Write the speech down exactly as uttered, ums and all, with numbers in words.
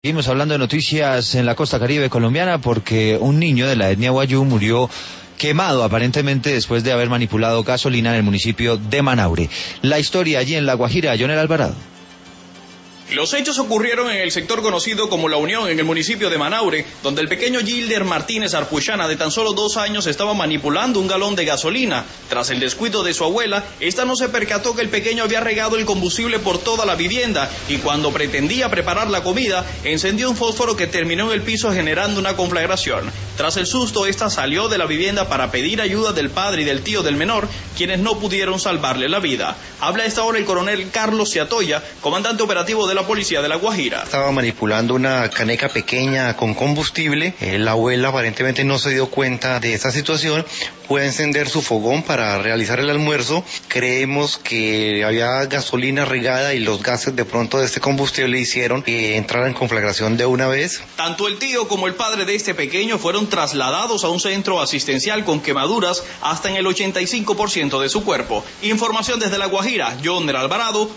Seguimos hablando de noticias en la costa caribe colombiana porque un niño de la etnia Wayuu murió quemado aparentemente después de haber manipulado gasolina en el municipio de Manaure. La historia allí en La Guajira, Jonel Alvarado. Los hechos ocurrieron en el sector conocido como La Unión, en el municipio de Manaure, donde el pequeño Gilder Martínez Arpuchana, de tan solo dos años, estaba manipulando un galón de gasolina. Tras el descuido de su abuela, esta no se percató que el pequeño había regado el combustible por toda la vivienda y cuando pretendía preparar la comida, encendió un fósforo que terminó en el piso generando una conflagración. Tras el susto, esta salió de la vivienda para pedir ayuda del padre y del tío del menor, quienes no pudieron salvarle la vida. Habla a esta hora el coronel Carlos Ciatoya, comandante operativo de la Policía de La Guajira. Estaba manipulando una caneca pequeña con combustible. Eh, la abuela aparentemente no se dio cuenta de esta situación. Fue a encender su fogón para realizar el almuerzo. Creemos que había gasolina regada y los gases de pronto de este combustible hicieron que entrara en conflagración de una vez. Tanto el tío como el padre de este pequeño fueron trasladados a un centro asistencial con quemaduras hasta en el ochenta y cinco por ciento de su cuerpo. Información desde La Guajira, Jonel Alvarado,